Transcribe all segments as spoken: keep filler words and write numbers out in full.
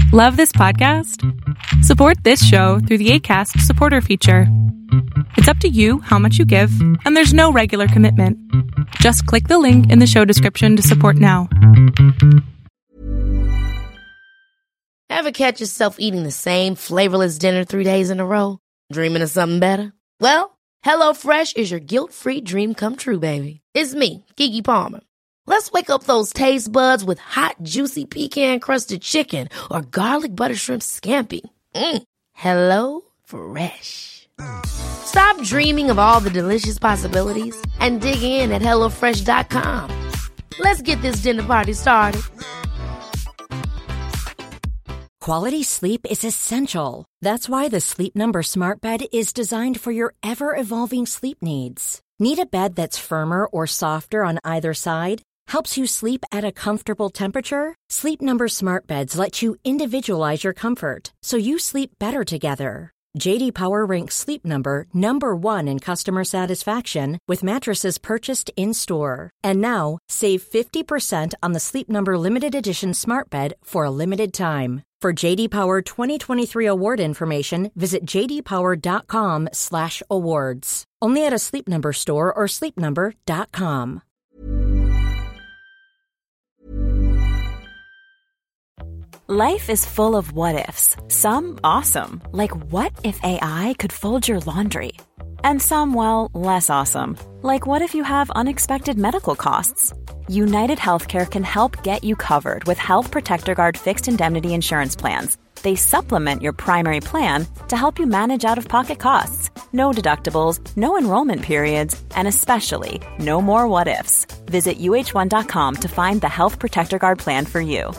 Love this podcast? Support this show through the Acast supporter feature. It's up to you how much you give, and there's no regular commitment. Just click the link in the show description to support now. Ever catch yourself eating the same flavorless dinner three days in a row? Dreaming of something better? Well, HelloFresh is your guilt-free dream come true, baby. It's me, Keke Palmer. Let's wake up those taste buds with hot, juicy pecan-crusted chicken or garlic butter shrimp scampi. Mm. Hello Fresh. Stop dreaming of all the delicious possibilities and dig in at hello fresh dot com. Let's get this dinner party started. Quality sleep is essential. That's why the Sleep Number Smart Bed is designed for your ever-evolving sleep needs. Need a bed that's firmer or softer on either side? Helps you sleep at a comfortable temperature? Sleep Number Smart Beds let you individualize your comfort, so you sleep better together. J D Power ranks Sleep Number number one in customer satisfaction with mattresses purchased in-store. And now, save fifty percent on the Sleep Number Limited Edition Smart Bed for a limited time. For J D Power twenty twenty-three award information, visit j d power dot com slash awards. Only at a Sleep Number store or sleep number dot com. Life is full of what-ifs. Some awesome, like what if A I could fold your laundry? And some, well, less awesome, like what if you have unexpected medical costs? United Healthcare can help get you covered with Health Protector Guard fixed indemnity insurance plans. They supplement your primary plan to help you manage out-of-pocket costs. No deductibles, no enrollment periods, and especially no more what-ifs. Visit U H one dot com to find the Health Protector Guard plan for you.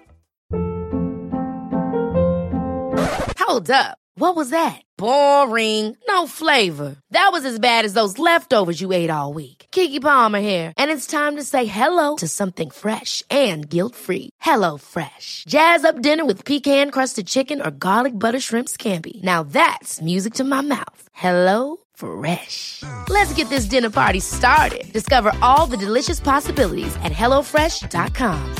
Hold up. What was that? Boring. No flavor. That was as bad as those leftovers you ate all week. Keke Palmer here, and it's time to say hello to something fresh and guilt-free. Hello Fresh. Jazz up dinner with pecan-crusted chicken or garlic butter shrimp scampi. Now that's music to my mouth. Hello Fresh. Let's get this dinner party started. Discover all the delicious possibilities at hello fresh dot com.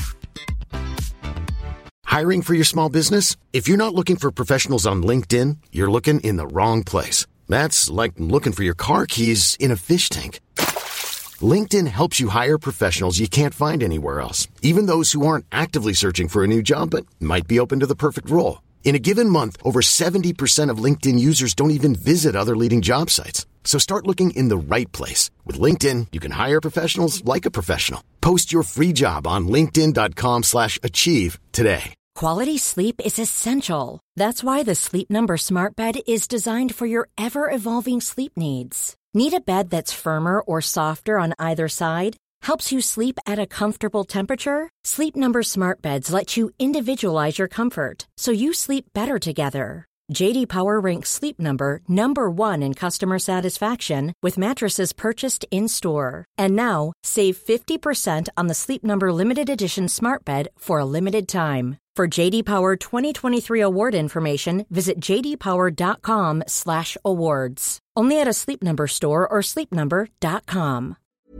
Hiring for your small business? If you're not looking for professionals on LinkedIn, you're looking in the wrong place. That's like looking for your car keys in a fish tank. LinkedIn helps you hire professionals you can't find anywhere else, even those who aren't actively searching for a new job but might be open to the perfect role. In a given month, over seventy percent of LinkedIn users don't even visit other leading job sites. So start looking in the right place. With LinkedIn, you can hire professionals like a professional. Post your free job on linkedin dot com slash achieve today. Quality sleep is essential. That's why the Sleep Number Smart Bed is designed for your ever-evolving sleep needs. Need a bed that's firmer or softer on either side? Helps you sleep at a comfortable temperature? Sleep Number Smart Beds let you individualize your comfort, so you sleep better together. J D Power ranks Sleep Number number one in customer satisfaction with mattresses purchased in-store. And now, save fifty percent on the Sleep Number Limited Edition Smart Bed for a limited time. For J D Power twenty twenty-three award information, visit j d power dot com slash awards. Only at a Sleep Number store or sleep number dot com.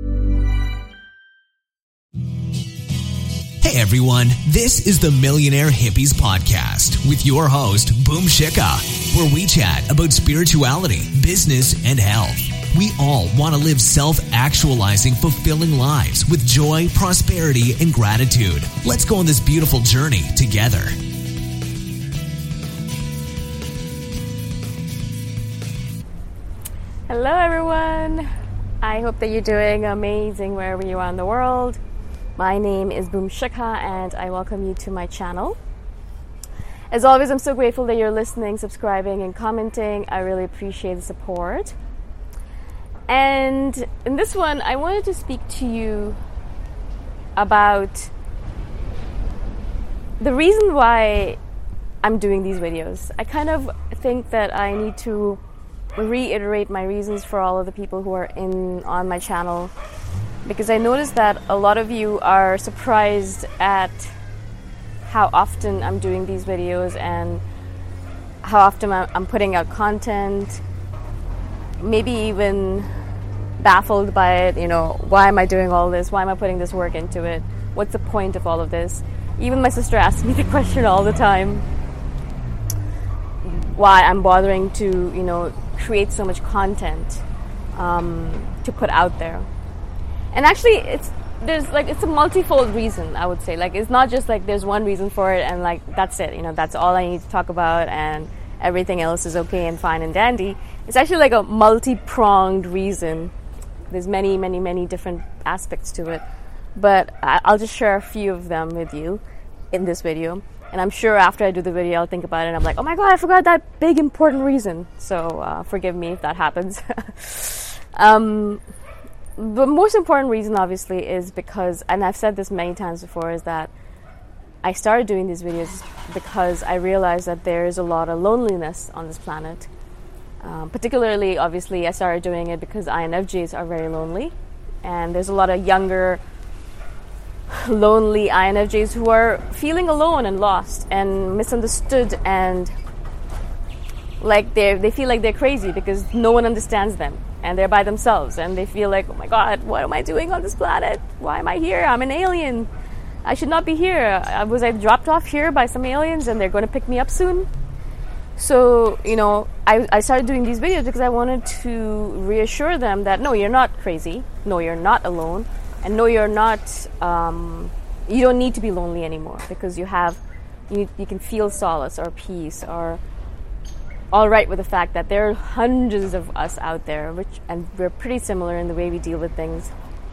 Hey everyone, this is the Millionaire Hippies Podcast with your host, Boom Shikha, where we chat about spirituality, business, and health. We all want to live self-actualizing, fulfilling lives with joy, prosperity, and gratitude. Let's go on this beautiful journey together. Hello everyone. I hope that you're doing amazing wherever you are in the world. My name is Boom Shikha and I welcome you to my channel. As always, I'm so grateful that you're listening, subscribing, and commenting. I really appreciate the support. And in this one, I wanted to speak to you about the reason why I'm doing these videos. I kind of think that I need to reiterate my reasons for all of the people who are in on my channel, because I noticed that a lot of you are surprised at how often I'm doing these videos and how often I'm putting out content, maybe even baffled by it. You know, why am I doing all this? Why am I putting this work into it? What's the point of all of this? Even my sister asks me the question all the time, why I'm bothering to, you know, create so much content um, to put out there. And actually, it's there's like it's a multifold reason, I would say. Like, it's not just like there's one reason for it and like that's it, you know, that's all I need to talk about and everything else is okay and fine and dandy. It's actually like a multi-pronged reason. There's many, many, many different aspects to it. But I- I'll just share a few of them with you in this video. And I'm sure after I do the video, I'll think about it and I'm like, oh my god, I forgot that big important reason. So uh, forgive me if that happens. um, the most important reason, obviously, is because, and I've said this many times before, is that I started doing these videos because I realized that there is a lot of loneliness on this planet. Um, particularly, obviously, I started doing it because I N F Js are very lonely. And there's a lot of younger, lonely I N F Js who are feeling alone and lost and misunderstood, and like they they feel like they're crazy because no one understands them and they're by themselves and they feel like, oh my god, what am I doing on this planet? Why am I here? I'm an alien. I should not be here. I, was I dropped off here by some aliens and they're going to pick me up soon? So, you know, I, I started doing these videos because I wanted to reassure them that no, you're not crazy. No, you're not alone. And no, you're not, um, you don't need to be lonely anymore because you have, you, you can feel solace or peace or all right with the fact that there are hundreds of us out there, which, and we're pretty similar in the way we deal with things.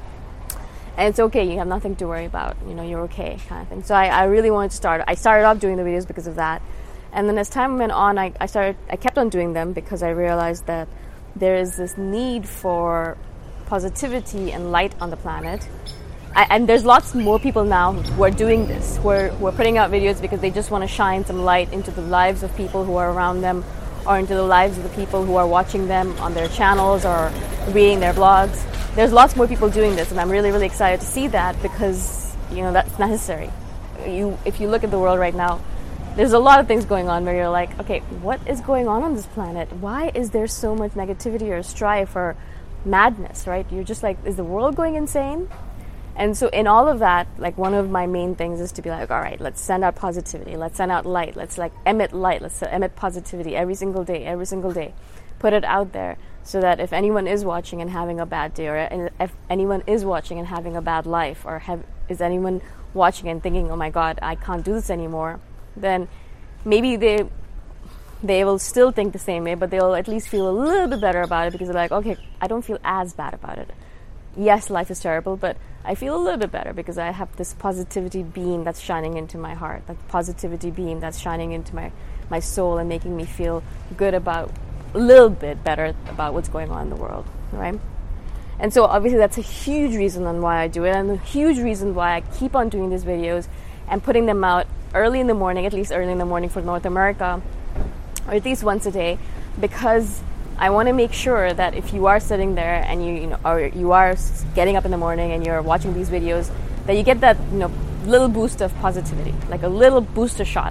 And it's okay, you have nothing to worry about, you know, you're okay, kind of thing. So I, I really wanted to start, I started off doing the videos because of that. And then as time went on, I, I started, I kept on doing them because I realized that there is this need for positivity and light on the planet. I, and there's lots more people now who are doing this, who are, who are putting out videos because they just want to shine some light into the lives of people who are around them, or into the lives of the people who are watching them on their channels or reading their blogs. There's lots more people doing this, and I'm really, really excited to see that because, you know, that's necessary. You, if you look at the world right now, there's a lot of things going on where you're like, okay, what is going on on this planet? Why is there so much negativity or strife or madness, right? You're just like, is the world going insane? And so in all of that, like, one of my main things is to be like, all right, let's send out positivity. Let's send out light. Let's like emit light. Let's emit positivity every single day, every single day. Put it out there so that if anyone is watching and having a bad day, or if anyone is watching and having a bad life, or have, is anyone watching and thinking, oh my God, I can't do this anymore, then maybe they they will still think the same way, but they'll at least feel a little bit better about it because they're like, okay, I don't feel as bad about it. Yes, life is terrible, but I feel a little bit better because I have this positivity beam that's shining into my heart, that positivity beam that's shining into my, my soul and making me feel good about, a little bit better about what's going on in the world, right? And so obviously that's a huge reason on why I do it, and a huge reason why I keep on doing these videos and putting them out early in the morning, at least early in the morning for North America, or at least once a day, because I want to make sure that if you are sitting there and you, you know, or you are getting up in the morning and you're watching these videos, that you get that, you know, little boost of positivity, like a little booster shot,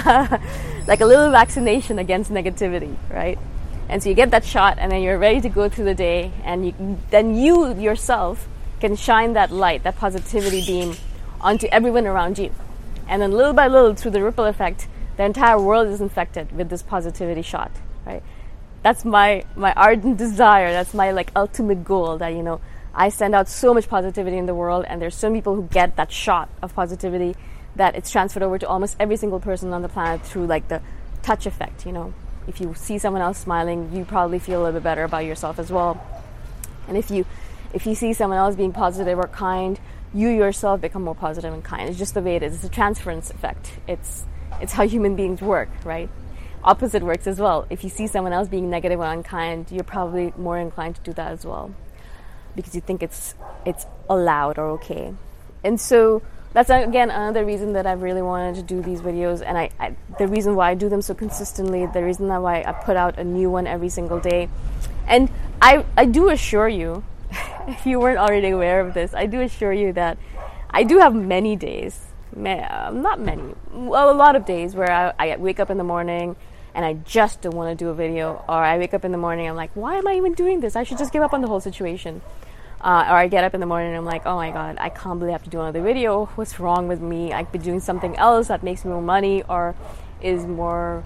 like a little vaccination against negativity, right? And so you get that shot, and then you're ready to go through the day, and you, then you yourself can shine that light, that positivity beam, onto everyone around you. And then little by little, through the ripple effect, the entire world is infected with this positivity shot, right? That's my, my ardent desire. That's my like ultimate goal, that, you know, I send out so much positivity in the world, and there's so many people who get that shot of positivity that it's transferred over to almost every single person on the planet through like the touch effect, you know. If you see someone else smiling, you probably feel a little bit better about yourself as well. And if you if you see someone else being positive or kind, you yourself become more positive and kind. It's just the way it is. It's a transference effect. It's it's how human beings work, right? Opposite works as well. If you see someone else being negative or unkind, you're probably more inclined to do that as well, because you think it's it's allowed or okay. And so that's, again, another reason that I really wanted to do these videos, and I, I the reason why I do them so consistently, the reason why I put out a new one every single day. And I I do assure you, if you weren't already aware of this, I do assure you that I do have many days, not many, well, a lot of days where I, I wake up in the morning and I just don't want to do a video, or I wake up in the morning and I'm like, why am I even doing this? I should just give up on the whole situation. Uh, or I get up in the morning and I'm like, oh my god, I can't believe I have to do another video. What's wrong with me? I could be doing something else that makes me more money or is more,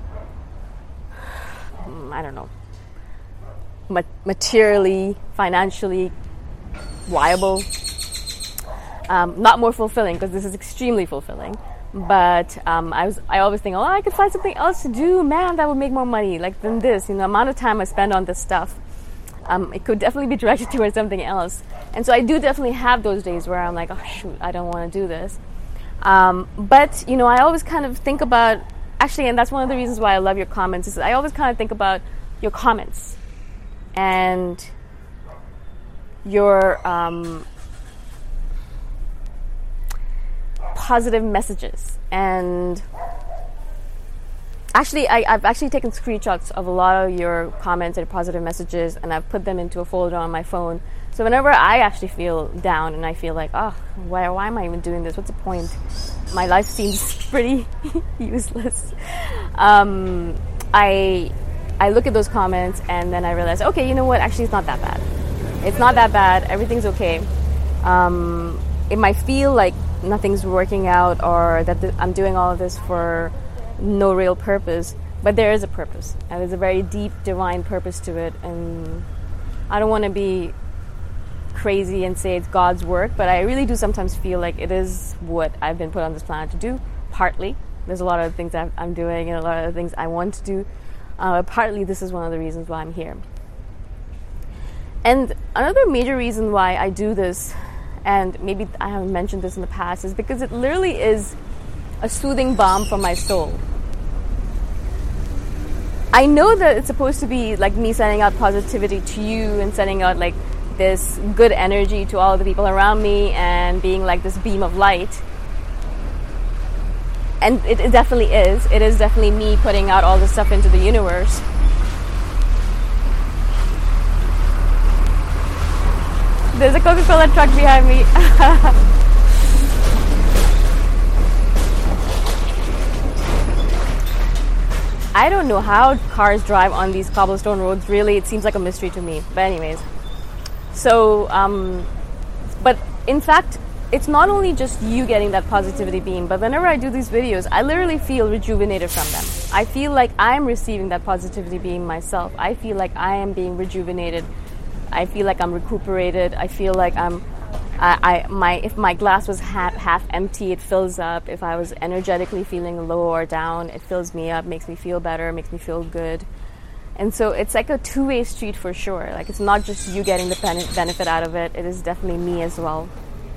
I don't know, ma- materially, financially viable. Um, not more fulfilling, because this is extremely fulfilling. But um, I was I always think, oh, I could find something else to do. Man, that would make more money like than this. You know, the amount of time I spend on this stuff. Um, it could definitely be directed towards something else. And so I do definitely have those days where I'm like, oh, shoot, I don't want to do this. Um, but, you know, I always kind of think about, actually, and that's one of the reasons why I love your comments, is I always kind of think about your comments and your um, positive messages. And Actually, I, I've actually taken screenshots of a lot of your comments and positive messages, and I've put them into a folder on my phone. So whenever I actually feel down and I feel like, oh, why, why am I even doing this? What's the point? My life seems pretty useless. Um, I I look at those comments and then I realize, okay, you know what? Actually, it's not that bad. It's not that bad. Everything's okay. Um, it might feel like nothing's working out or that th- I'm doing all of this for no real purpose, but there is a purpose, and there's a very deep divine purpose to it. And I don't want to be crazy and say it's God's work, but I really do sometimes feel like it is what I've been put on this planet to do. Partly, there's a lot of things that I'm doing and a lot of things I want to do. Uh, partly, this is one of the reasons why I'm here. And another major reason why I do this, and maybe I haven't mentioned this in the past, is because it literally is a soothing balm for my soul. I know that it's supposed to be like me sending out positivity to you and sending out like this good energy to all the people around me and being like this beam of light. And it, it definitely is. It is definitely me putting out all this stuff into the universe. There's a Coca-Cola truck behind me. I don't know how cars drive on these cobblestone roads. Really, it seems like a mystery to me. But anyways, so, um, but in fact, it's not only just you getting that positivity beam, but whenever I do these videos, I literally feel rejuvenated from them. I feel like I'm receiving that positivity beam myself. I feel like I am being rejuvenated. I feel like I'm recuperated. I feel like I'm I, I my if my glass was half, half empty, it fills up. If I was energetically feeling low or down, it fills me up, makes me feel better, makes me feel good. And so it's like a two-way street for sure. Like, it's not just you getting the ben- benefit out of it, it is definitely me as well.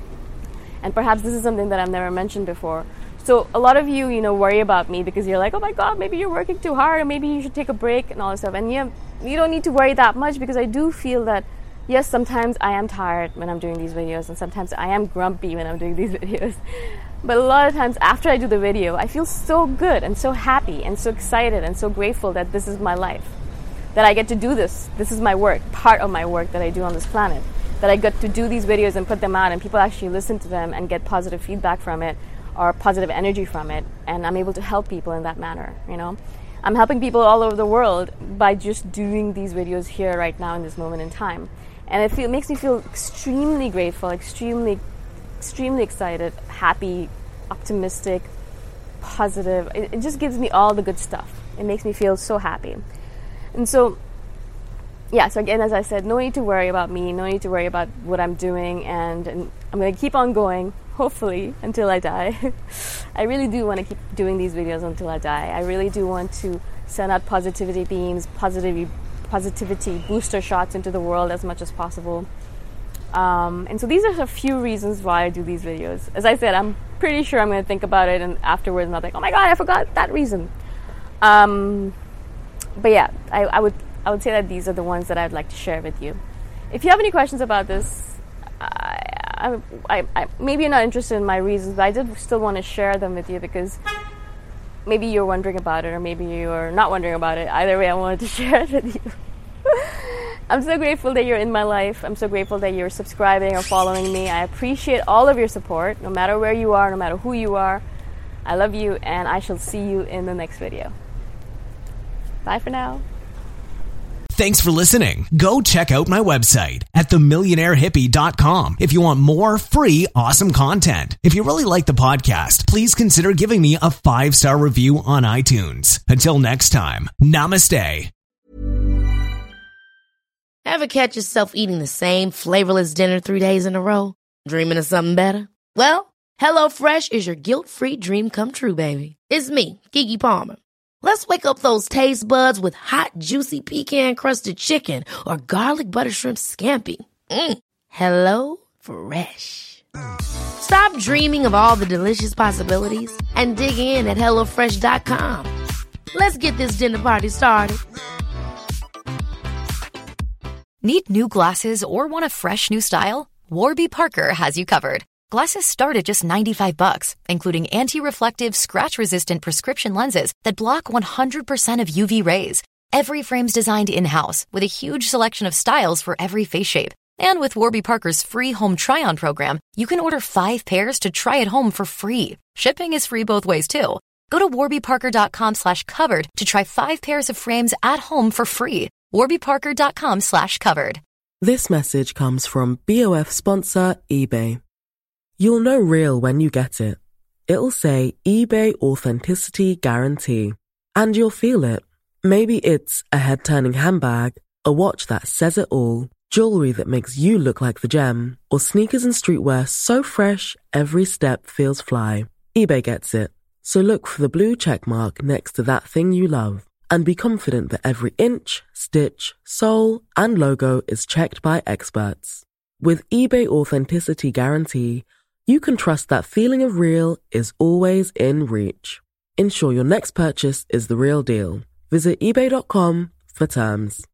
And perhaps this is something that I've never mentioned before. So a lot of you, you know, worry about me because you're like, oh my God, maybe you're working too hard, or maybe you should take a break and all this stuff. And you, you don't need to worry that much, because I do feel that yes, sometimes I am tired when I'm doing these videos, and sometimes I am grumpy when I'm doing these videos. But a lot of times after I do the video, I feel so good and so happy and so excited and so grateful that this is my life, that I get to do this. This is my work, part of my work that I do on this planet, that I get to do these videos and put them out, and people actually listen to them and get positive feedback from it or positive energy from it, and I'm able to help people in that manner, you know. I'm helping people all over the world by just doing these videos here right now in this moment in time. And it, feel, it makes me feel extremely grateful, extremely, extremely excited, happy, optimistic, positive. It, it just gives me all the good stuff. It makes me feel so happy. And so, yeah, so again, as I said, no need to worry about me, no need to worry about what I'm doing, and, and I'm going to keep on going, hopefully, until I die. I really do want to keep doing these videos until I die. I really do want to send out positivity beams, positivity positivity booster shots into the world as much as possible. Um, and so these are a few reasons why I do these videos. As I said, I'm pretty sure I'm going to think about it, and afterwards I'm not like, oh my God, I forgot that reason. Um, but yeah, I, I would I would say that these are the ones that I'd like to share with you. If you have any questions about this, I, I, I, I, maybe you're not interested in my reasons, but I did still want to share them with you, because maybe you're wondering about it, or maybe you're not wondering about it. Either way, I wanted to share it with you. I'm so grateful that you're in my life. I'm so grateful that you're subscribing or following me. I appreciate all of your support, no matter where you are, no matter who you are. I love you, and I shall see you in the next video. Bye for now. Thanks for listening. Go check out my website at the millionaire hippie dot com if you want more free, awesome content. If you really like the podcast, please consider giving me a five-star review on iTunes. Until next time, namaste. Ever catch yourself eating the same flavorless dinner three days in a row? Dreaming of something better? Well, HelloFresh is your guilt-free dream come true, baby. It's me, Keke Palmer. Let's wake up those taste buds with hot, juicy pecan-crusted chicken or garlic butter shrimp scampi. Mm. Hello Fresh. Stop dreaming of all the delicious possibilities and dig in at hello fresh dot com. Let's get this dinner party started. Need new glasses or want a fresh new style? Warby Parker has you covered. Glasses start at just ninety-five bucks, including anti-reflective, scratch-resistant prescription lenses that block one hundred percent of U V rays. Every frame's designed in-house with a huge selection of styles for every face shape. And with Warby Parker's free home try-on program, you can order five pairs to try at home for free. Shipping is free both ways, too. Go to warby parker dot com slash covered to try five pairs of frames at home for free. warby parker dot com slash covered. This message comes from B O F sponsor eBay. You'll know real when you get it. It'll say eBay Authenticity Guarantee. And you'll feel it. Maybe it's a head-turning handbag, a watch that says it all, jewelry that makes you look like the gem, or sneakers and streetwear so fresh every step feels fly. eBay gets it. So look for the blue check mark next to that thing you love. And be confident that every inch, stitch, sole, and logo is checked by experts. With eBay Authenticity Guarantee, you can trust that feeling of real is always in reach. Ensure your next purchase is the real deal. Visit ebay dot com for terms.